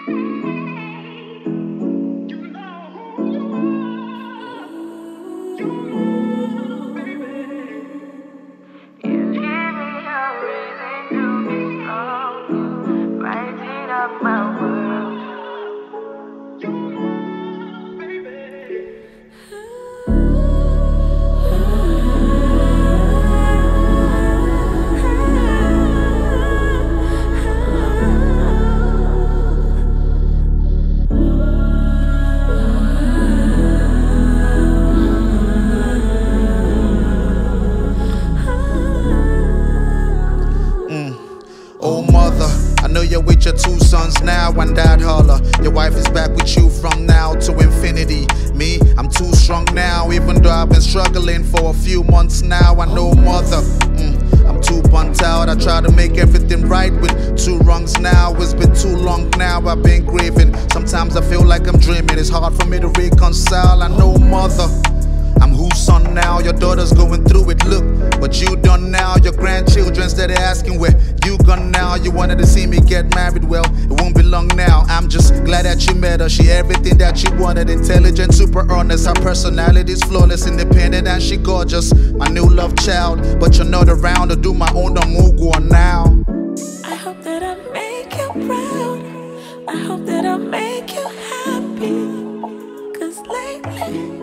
Oh mother, I know you're with your 2 sons now and dad holler. Your wife is back with you from now to infinity. Me, I'm too strong now, even though I've been struggling for a few months now. I know mother, I'm too burnt out. I try to make everything right with 2 wrongs now. It's been too long now, I've been grieving. Sometimes I feel like I'm dreaming. It's hard for me to reconcile. I know mother, I'm whose son now? Your daughter's going through it, look what you done now. Your grandchildren steady asking where you gone now. You wanted to see me get married, well, it won't be long now. I'm just glad that you met her. She everything that you wanted, intelligent, super honest. Her personality's flawless, independent, and she gorgeous. My new love child, but you're not around to do my own Mugu now. I hope that I make you proud. I hope that I make you happy. 'Cause lately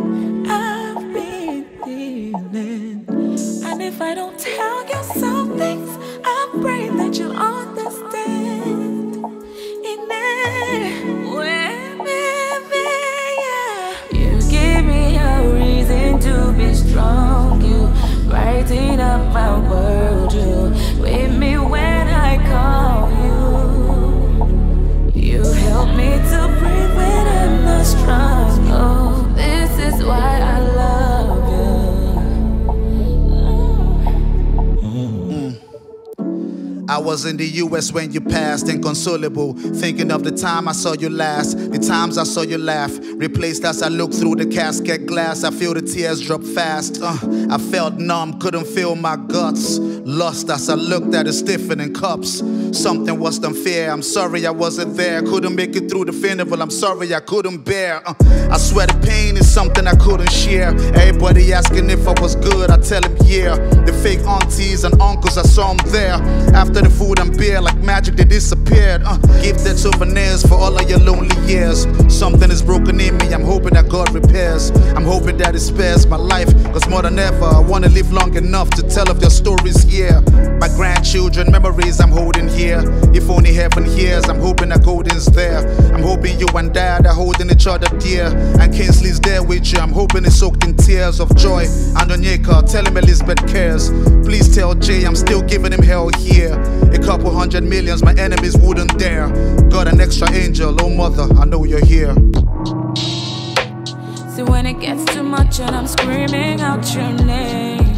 and if I don't tell you some things, I pray that you understand. You give me a reason to be strong. You brighten up my world. You with me when I call you. You help me to breathe when I'm not strong. Oh, this is why I love you. I was in the US when you passed, inconsolable, thinking of the time I saw you last, the times I saw you laugh, replaced as I look through the casket glass. I feel the tears drop fast. I felt numb, couldn't feel my guts, lost as I looked at the stiffening cups. Something was unfair, I'm sorry I wasn't there. Couldn't make it through the funeral, I'm sorry I couldn't bear. I swear the pain is something I couldn't share. Everybody asking if I was good, I tell them yeah. The fake aunties and uncles, I saw them there. After the food and beer, like magic they disappeared. Gifted souvenirs for all of your lonely years. Something is broken in me, I'm hoping that God repairs. I'm hoping that it spares my life, 'cause more than ever I wanna live long enough to tell of your stories here. My grandchildren, memories I'm holding here. If only heaven hears, I'm hoping that Golden's there. I'm hoping you and Dad are holding each other dear, and Kinsley's there with you. I'm hoping it's soaked in tears of joy. And Onyeka, tell him Elizabeth cares. Please tell Jay I'm still giving him hell here. A couple 100 millions, my enemies wouldn't dare. Got an extra angel, oh mother, I know you're here. See, when it gets too much and I'm screaming out your name,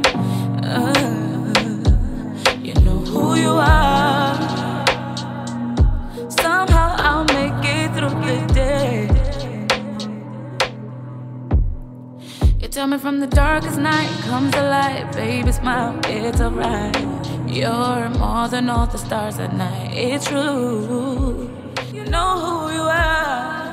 you know who you are. Somehow I'll make it through the day. You tell me from the darkest night comes the light. Baby, smile, it's alright. You're more than all the stars at night. It's true. You know who you are.